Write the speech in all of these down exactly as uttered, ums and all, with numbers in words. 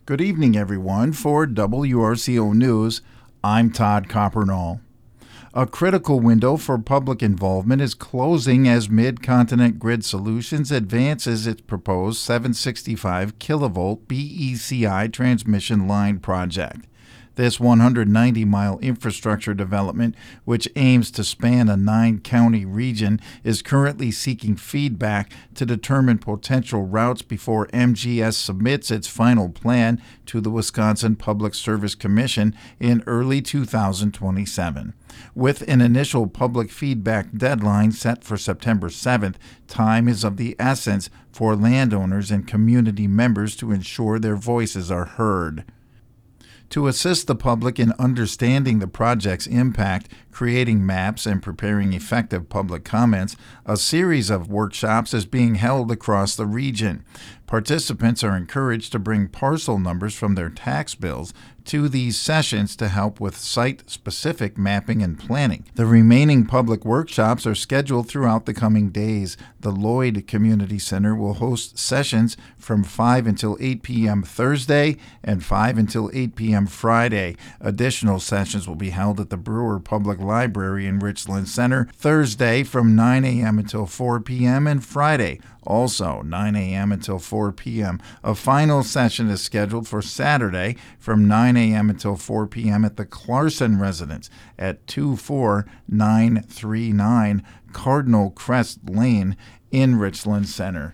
Good evening, everyone. For W R C O News, I'm Todd Coppernall. A critical window for public involvement is closing as Mid-Continent Grid Solutions advances its proposed seven sixty-five kilovolt B E C I transmission line project. This one hundred ninety mile infrastructure development, which aims to span a nine-county region, is currently seeking feedback to determine potential routes before M G S submits its final plan to the Wisconsin Public Service Commission in early two thousand twenty-seven. With an initial public feedback deadline set for September seventh, time is of the essence for landowners and community members to ensure their voices are heard. To assist the public in understanding the project's impact, creating maps, and preparing effective public comments, a series of workshops is being held across the region. Participants are encouraged to bring parcel numbers from their tax bills to these sessions to help with site-specific mapping and planning. The remaining public workshops are scheduled throughout the coming days. The Lloyd Community Center will host sessions from five until eight p.m. Thursday and five until eight p.m. Friday. Additional sessions will be held at the Brewer Public Library in Richland Center Thursday from nine a.m. until four p.m. and Friday also nine a.m. until four p.m. A final session is scheduled for Saturday from nine a.m. until four p.m. at the Clarson residence at two four nine three nine Cardinal Crest Lane in Richland Center.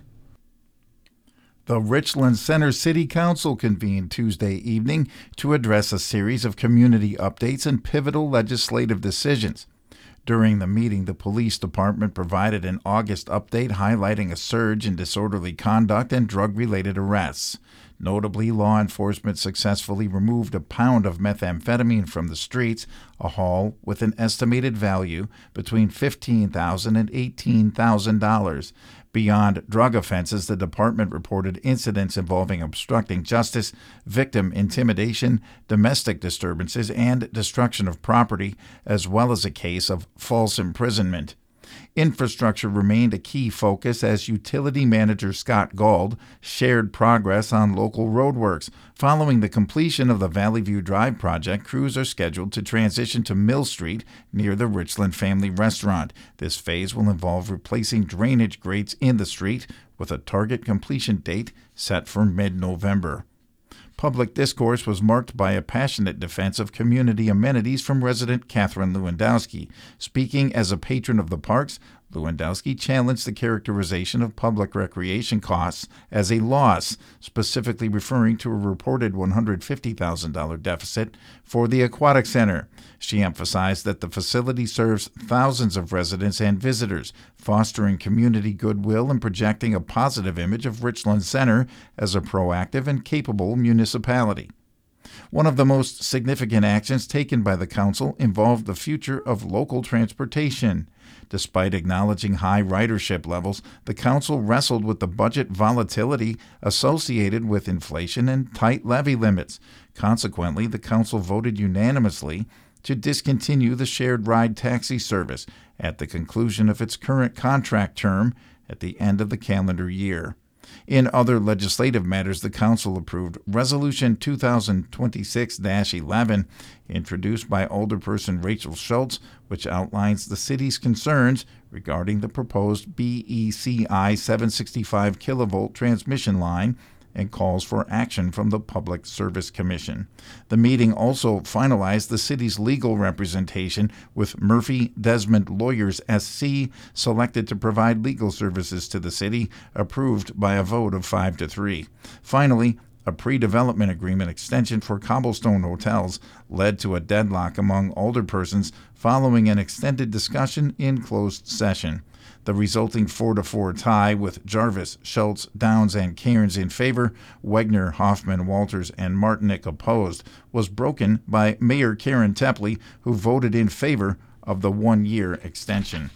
The Richland Center City Council convened Tuesday evening to address a series of community updates and pivotal legislative decisions. During the meeting, the police department provided an August update highlighting a surge in disorderly conduct and drug-related arrests. Notably, law enforcement successfully removed a pound of methamphetamine from the streets, a haul with an estimated value between fifteen thousand dollars and eighteen thousand dollars. Beyond drug offenses, the department reported incidents involving obstructing justice, victim intimidation, domestic disturbances, and destruction of property, as well as a case of false imprisonment. Infrastructure remained a key focus as Utility Manager Scott Gauld shared progress on local roadworks. Following the completion of the Valley View Drive project, crews are scheduled to transition to Mill Street near the Richland Family Restaurant. This phase will involve replacing drainage grates in the street with a target completion date set for mid-November. Public discourse was marked by a passionate defense of community amenities from resident Catherine Lewandowski. Speaking as a patron of the parks, Lewandowski challenged the characterization of public recreation costs as a loss, specifically referring to a reported one hundred fifty thousand dollars deficit for the Aquatic Center. She emphasized that the facility serves thousands of residents and visitors, fostering community goodwill and projecting a positive image of Richland Center as a proactive and capable municipality. One of the most significant actions taken by the council involved the future of local transportation. Despite acknowledging high ridership levels, the council wrestled with the budget volatility associated with inflation and tight levy limits. Consequently, the council voted unanimously to discontinue the shared ride taxi service at the conclusion of its current contract term at the end of the calendar year. In other legislative matters, the council approved Resolution two thousand twenty-six dash eleven, introduced by Alderperson Rachel Schultz, which outlines the city's concerns regarding the proposed B E C I seven sixty-five kilovolt transmission line and calls for action from the Public Service Commission. The meeting also finalized the city's legal representation, with Murphy Desmond Lawyers S C selected to provide legal services to the city, approved by a vote of five to three. Finally, a pre-development agreement extension for Cobblestone Hotels led to a deadlock among alderpersons following an extended discussion in closed session. The resulting four to four tie, with Jarvis, Schultz, Downs, and Cairns in favor, Wegner, Hoffman, Walters, and Martinick opposed, was broken by Mayor Karen Tepley, who voted in favor of the one-year extension.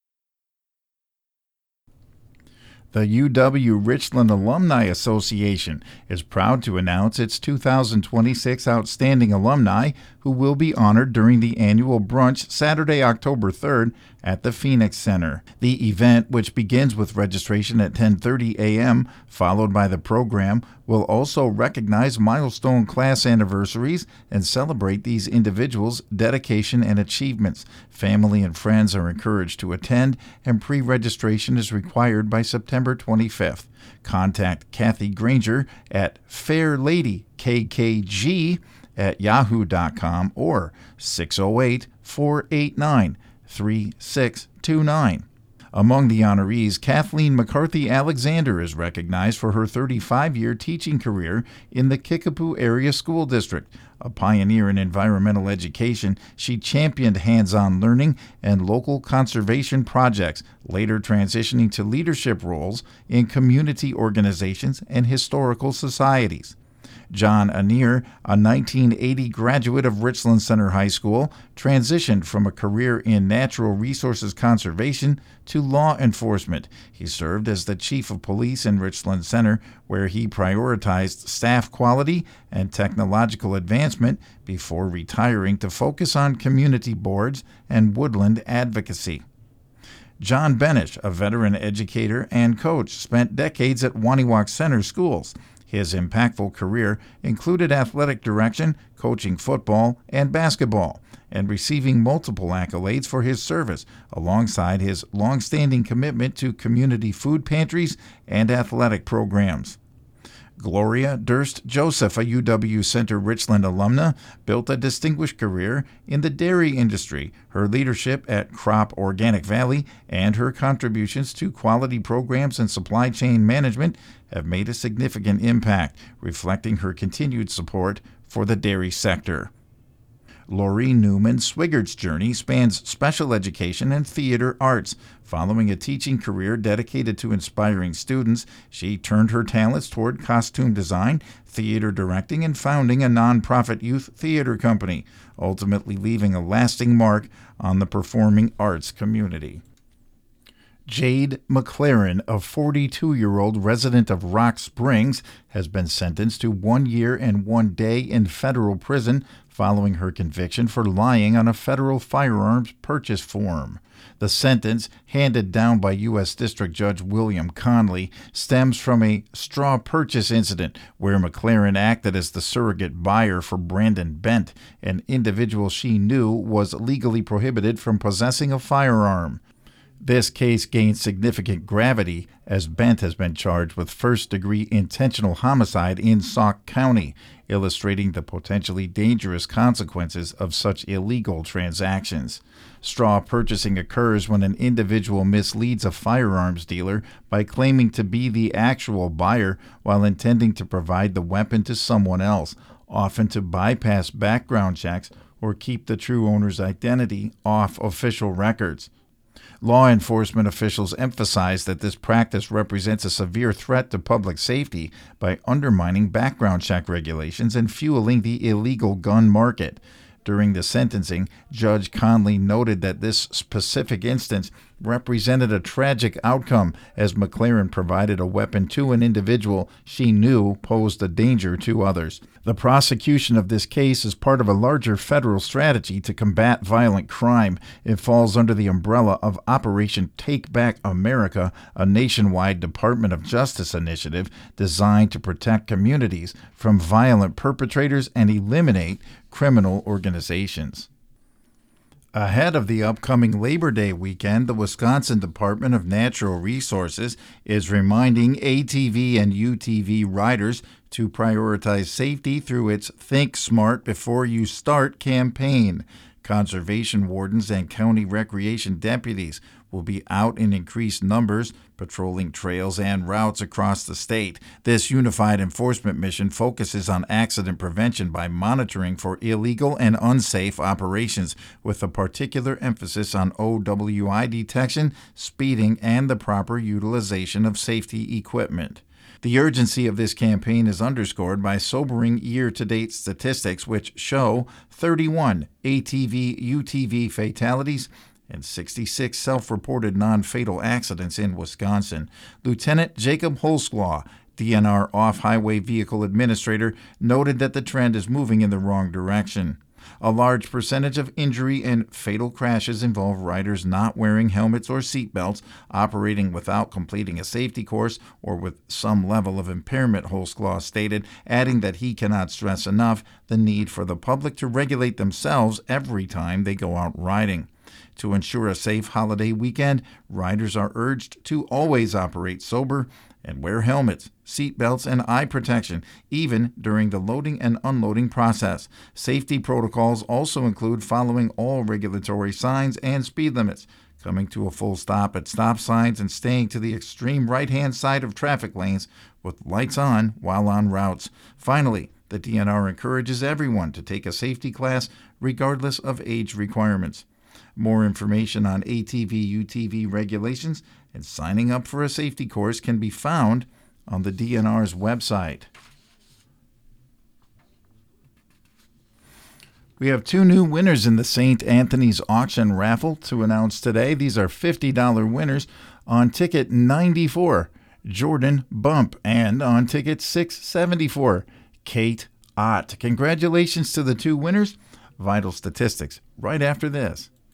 The U W Richland Alumni Association is proud to announce its two thousand twenty-six Outstanding Alumni, who will be honored during the annual brunch Saturday, October third at the Phoenix Center. The event, which begins with registration at ten thirty a.m., followed by the program, will also recognize milestone class anniversaries and celebrate these individuals' dedication and achievements. Family and friends are encouraged to attend, and pre-registration is required by September twenty-fifth. Contact Kathy Granger at fairladykkg at yahoo dot com or six oh eight, four eight nine, three six two nine. Among the honorees, Kathleen McCarthy Alexander is recognized for her thirty-five-year teaching career in the Kickapoo Area School District. A pioneer in environmental education, she championed hands-on learning and local conservation projects, later transitioning to leadership roles in community organizations and historical societies. John Anier, a nineteen eighty graduate of Richland Center High School, transitioned from a career in natural resources conservation to law enforcement. He served as the chief of police in Richland Center, where he prioritized staff quality and technological advancement before retiring to focus on community boards and woodland advocacy. John Benish, a veteran educator and coach, spent decades at Waniwak Center Schools. His impactful career included athletic direction, coaching football and basketball, and receiving multiple accolades for his service, alongside his long-standing commitment to community food pantries and athletic programs. Gloria Durst Joseph, a U W Center Richland alumna, built a distinguished career in the dairy industry. Her leadership at Crop Organic Valley and her contributions to quality programs and supply chain management have made a significant impact, reflecting her continued support for the dairy sector. Lori Newman Swiggert's journey spans special education and theater arts. Following a teaching career dedicated to inspiring students, she turned her talents toward costume design, theater directing, and founding a nonprofit youth theater company, ultimately leaving a lasting mark on the performing arts community. Jade McLaren, a forty-two-year-old resident of Rock Springs, has been sentenced to one year and one day in federal prison following her conviction for lying on a federal firearms purchase form. The sentence, handed down by U S District Judge William Conley, stems from a straw purchase incident where McLaren acted as the surrogate buyer for Brandon Bent, an individual she knew was legally prohibited from possessing a firearm. This case gained significant gravity as Bent has been charged with first-degree intentional homicide in Sauk County, illustrating the potentially dangerous consequences of such illegal transactions. Straw purchasing occurs when an individual misleads a firearms dealer by claiming to be the actual buyer while intending to provide the weapon to someone else, often to bypass background checks or keep the true owner's identity off official records. Law enforcement officials emphasize that this practice represents a severe threat to public safety by undermining background check regulations and fueling the illegal gun market. During the sentencing, Judge Conley noted that this specific instance represented a tragic outcome as McLaren provided a weapon to an individual she knew posed a danger to others. The prosecution of this case is part of a larger federal strategy to combat violent crime. It falls under the umbrella of Operation Take Back America, a nationwide Department of Justice initiative designed to protect communities from violent perpetrators and eliminate criminal organizations. Ahead of the upcoming Labor Day weekend, the Wisconsin Department of Natural Resources is reminding A T V and U T V riders to prioritize safety through its Think Smart Before You Start campaign. Conservation wardens and county recreation deputies will be out in increased numbers, patrolling trails and routes across the state. This unified enforcement mission focuses on accident prevention by monitoring for illegal and unsafe operations, with a particular emphasis on O W I detection, speeding, and the proper utilization of safety equipment. The urgency of this campaign is underscored by sobering year-to-date statistics, which show thirty-one A T V U T V fatalities and sixty-six self-reported non-fatal accidents in Wisconsin. Lieutenant Jacob Holsclaw, D N R Off-Highway Vehicle Administrator, noted that the trend is moving in the wrong direction. A large percentage of injury and fatal crashes involve riders not wearing helmets or seatbelts, operating without completing a safety course, or with some level of impairment, Holsclaw stated, adding that he cannot stress enough the need for the public to regulate themselves every time they go out riding. To ensure a safe holiday weekend, riders are urged to always operate sober and wear helmets, seat belts, and eye protection, even during the loading and unloading process. Safety protocols also include following all regulatory signs and speed limits, coming to a full stop at stop signs, and staying to the extreme right-hand side of traffic lanes with lights on while on routes. Finally, the D N R encourages everyone to take a safety class regardless of age requirements. More information on A T V U T V regulations and signing up for a safety course can be found on the D N R's website. We have two new winners in the Saint Anthony's auction raffle to announce today. These are fifty dollars winners on ticket ninety-four, Jordan Bump, and on ticket six seventy-four, Kate Ott. Congratulations to the two winners. Vital statistics right after this.